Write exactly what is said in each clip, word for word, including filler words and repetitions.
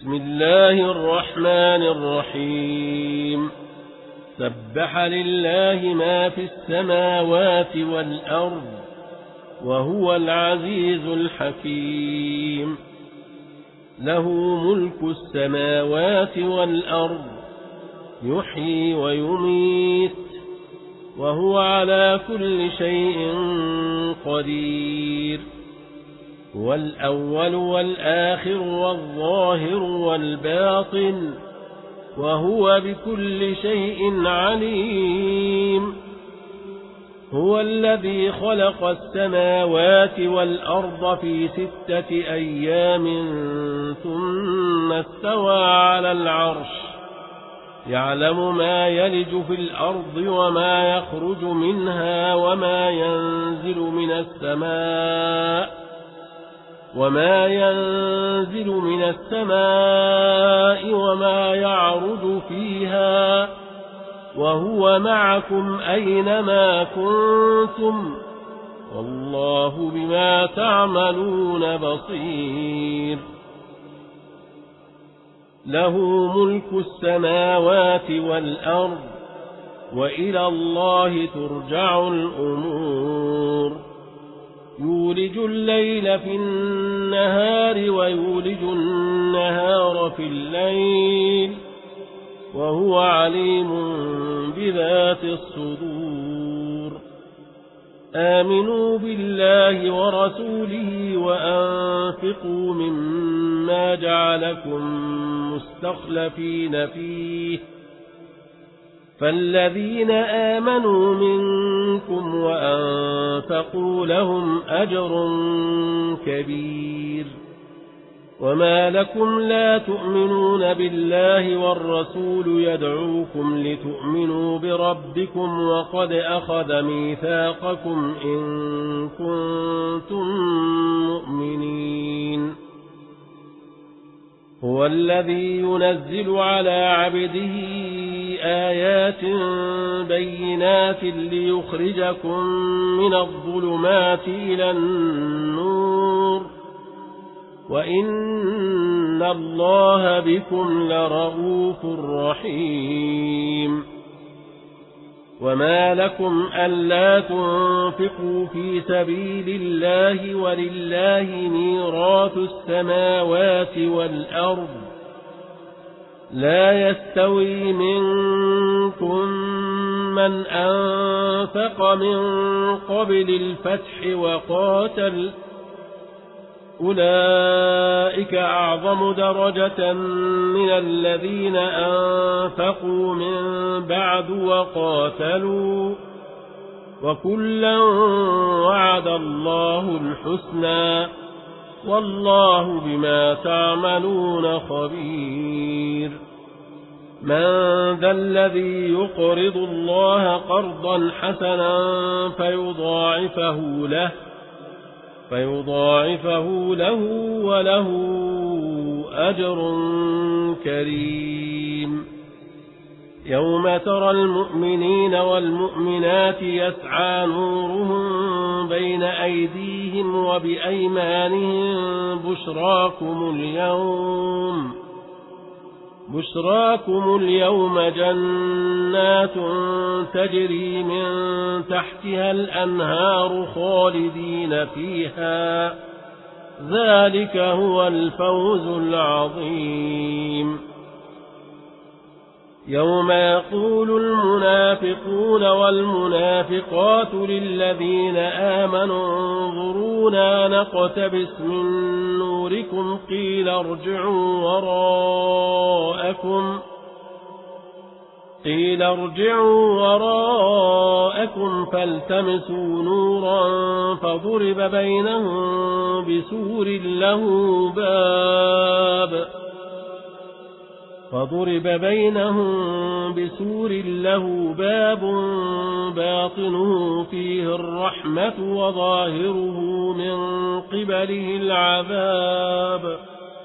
بسم الله الرحمن الرحيم سبح لله ما في السماوات والأرض وهو العزيز الحكيم له ملك السماوات والأرض يحيي ويميت وهو على كل شيء قدير هو الأول والآخر والظاهر والباطن وهو بكل شيء عليم هو الذي خلق السماوات والأرض في ستة أيام ثم استوى على العرش يعلم ما يلج في الأرض وما يخرج منها وما ينزل من السماء وما ينزل من السماء وما يعرج فيها وهو معكم أينما كنتم والله بما تعملون بصير له ملك السماوات والأرض وإلى الله ترجع الأمور يولج الليل في النهار ويولج النهار في الليل وهو عليم بذات الصدور آمنوا بالله ورسوله وأنفقوا مما جعلكم مستخلفين فيه فالذين آمنوا منكم وأنفقوا لهم أجر كبير وما لكم لا تؤمنون بالله والرسول يدعوكم لتؤمنوا بربكم وقد أخذ ميثاقكم إن كنتم مؤمنين هو الذي ينزل على عبده آيات بينات ليخرجكم من الظلمات إلى النور وإن الله بكم لرؤوف رحيم وما لكم ألا تنفقوا في سبيل الله ولله ميراث السماوات والأرض لا يستوي منكم من أنفق من قبل الفتح وقاتل أولئك أعظم درجة من الذين أنفقوا من بعد وقاتلوا وكلا وعد الله الحسنى والله بما تعملون خبير من ذا الذي يقرض الله قرضا حسنا فيضاعفه له فيضاعفه له وله أجر كريم يوم ترى المؤمنين والمؤمنات يسعى نورهم بين أيديهم وبأيمانهم بشراكم اليوم بشراكم اليوم جنات تجري من تحتها الأنهار خالدين فيها ذلك هو الفوز العظيم يوم يقول المنافقون والمنافقات للذين آمنوا انظرونا نقتبس من نوركم قيل ارجعوا وراءكم قيل ارجعوا وراءكم فالتمسوا نورا فضرب بينهم بسور له باب فضرب بينهم بسور له باب باطنه فيه الرحمة وظاهره من قبله العذاب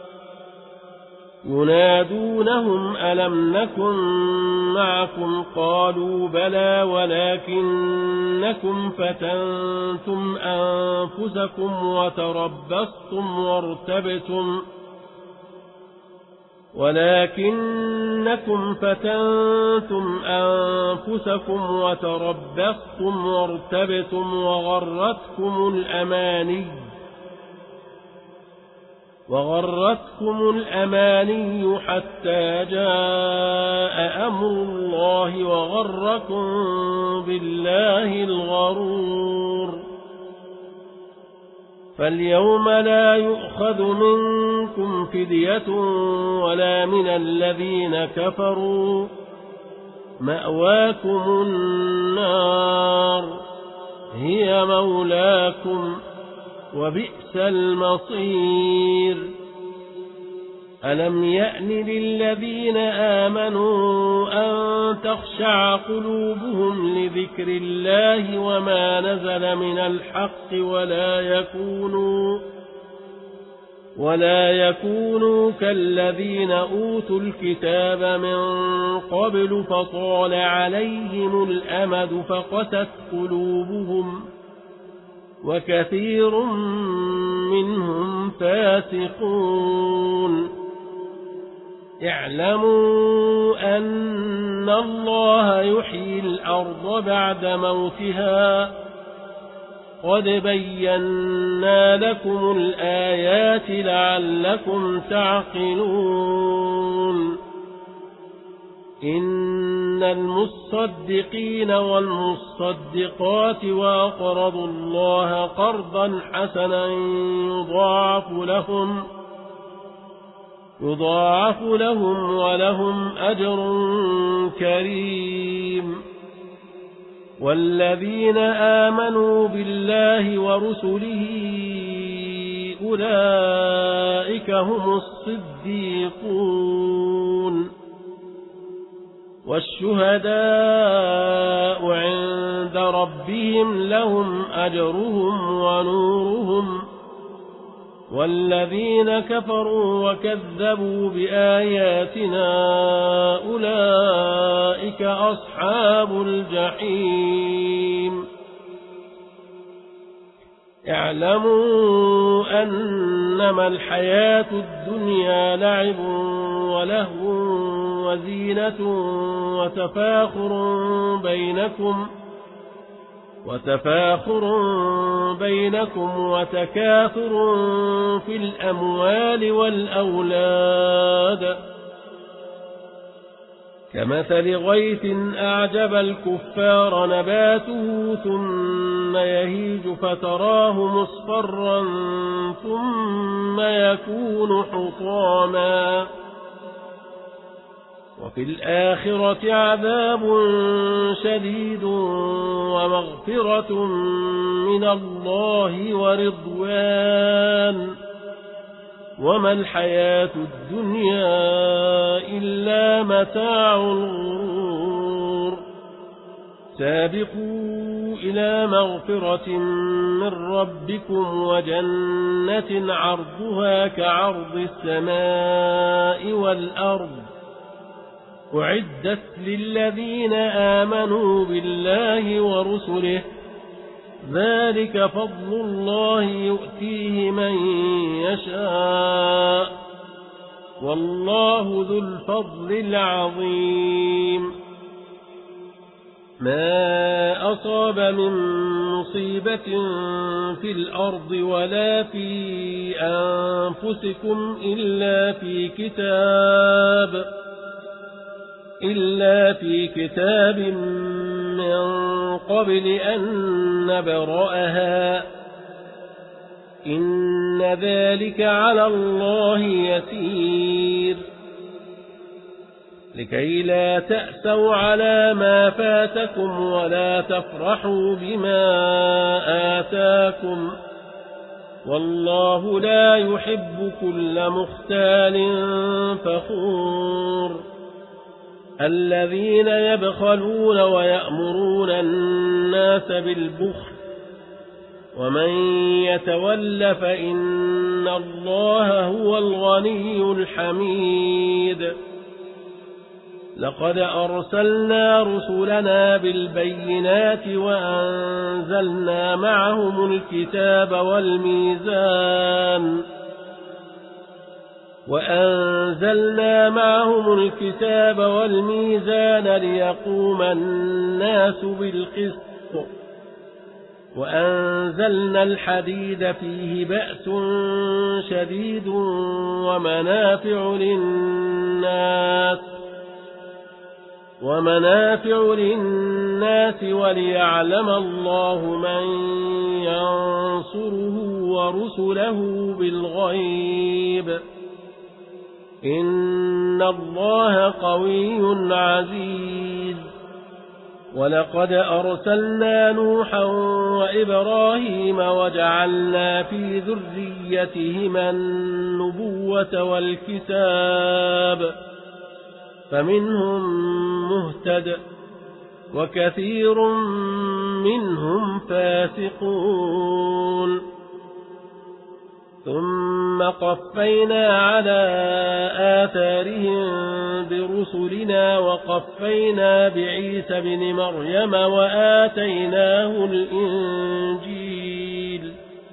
ينادونهم ألم نكن معكم قالوا بلى ولكنكم فتنتم أنفسكم وتربصتم وارتبتم ولكنكم فتنتم أنفسكم وتربصتم وارتبتم وغرتكم الأماني وغرتكم الأماني حتى جاء أمر الله وغركم بالله الغرور. فاليوم لا يؤخذ منكم فدية ولا من الذين كفروا، مأواكم النار هي مولاكم وبئس المصير. ألم يأن للذين آمنوا أن تخشع قلوبهم لذكر الله وما نزل من الحق ولا يكونوا ولا يكونوا كالذين أوتوا الكتاب من قبل فطال عليهم الأمد فقست قلوبهم وكثير منهم فاسقون. اعلموا أن الله يحيي الأرض بعد موتها قد بينا لكم الآيات لعلكم تعقلون. إن المصدقين والمصدقات وأقرضوا الله قرضا حسنا يضاعف لهم يضاعف لهم ولهم أجر كريم. والذين آمنوا بالله ورسله أولئك هم الصديقون والشهداء عند ربهم لهم أجرهم ونورهم. والذين كفروا وكذبوا بآياتنا أولئك أصحاب الجحيم. اعلموا أنما الحياة الدنيا لعب ولهو وزينة وتفاخر بينكم وتفاخر بينكم وتكاثر في الأموال والأولاد كمثل غيث أعجب الكفار نباته ثم يهيج فتراه مصفرا ثم يكون حطاما وفي الآخرة عذاب شديد ومغفرة من الله ورضوان وما الحياة الدنيا إلا متاع الغرور. سابقوا إلى مغفرة من ربكم وجنة عرضها كعرض السماء والأرض أعدت للذين آمنوا بالله ورسله ذلك فضل الله يؤتيه من يشاء والله ذو الفضل العظيم. ما أصاب من مصيبة في الأرض ولا في أنفسكم إلا في كتاب إلا في كتاب من قبل أن نبرأها إن ذلك على الله يسير. لكي لا تأسوا على ما فاتكم ولا تفرحوا بما آتاكم والله لا يحب كل مختال فخور. الذين يبخلون ويأمرون الناس بالبخل ومن يتول فإن الله هو الغني الحميد. لقد أرسلنا رسلنا بالبينات وأنزلنا معهم الكتاب والميزان وأنزلنا معهم الكتاب والميزان ليقوم الناس بالقسط وأنزلنا الحديد فيه بأس شديد ومنافع للناس ومنافع للناس وليعلم الله من ينصره ورسله بالغيب إن الله قوي عزيز ولقد أرسلنا نوحا وإبراهيم وجعلنا في ذريتهما النبوة والكتاب فمنهم مهتد وكثير منهم فاسقون ثم قفينا على آثارهم برسلنا وقفينا بعيسى بن مريم وآتيناه الإنجيل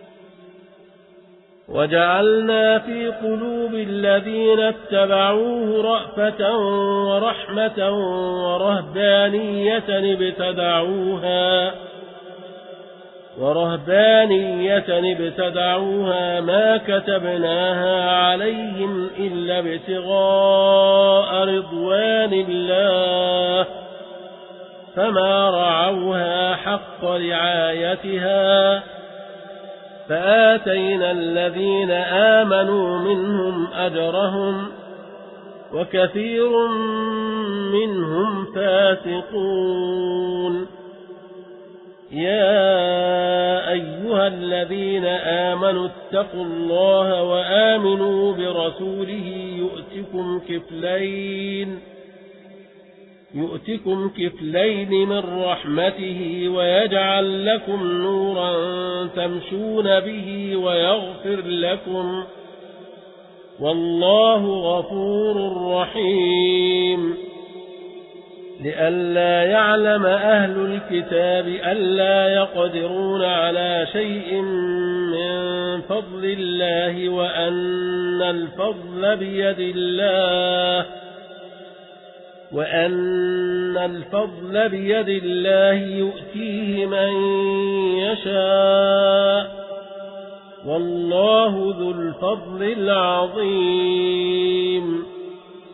وجعلنا في قلوب الذين اتبعوه رأفة ورحمة ورهبانية ابتدعوها ورهبانية ابتدعوها ما كتبناها عليهم إلا ابتغاء رضوان الله فما رعوها حق رعايتها فآتينا الذين آمنوا منهم أجرهم وكثير منهم فاسقون يا أيها الذين آمنوا اتقوا الله وآمنوا برسوله يؤتكم كفلين يؤتكم كفلين من رحمته ويجعل لكم نورا تمشون به ويغفر لكم والله غفور رحيم لئلا يعلم أهل الكتاب ألا يقدرون على شيء من فضل الله وأن الفضل بيد الله وأن الفضل بيد الله يؤتيه من يشاء والله ذو الفضل العظيم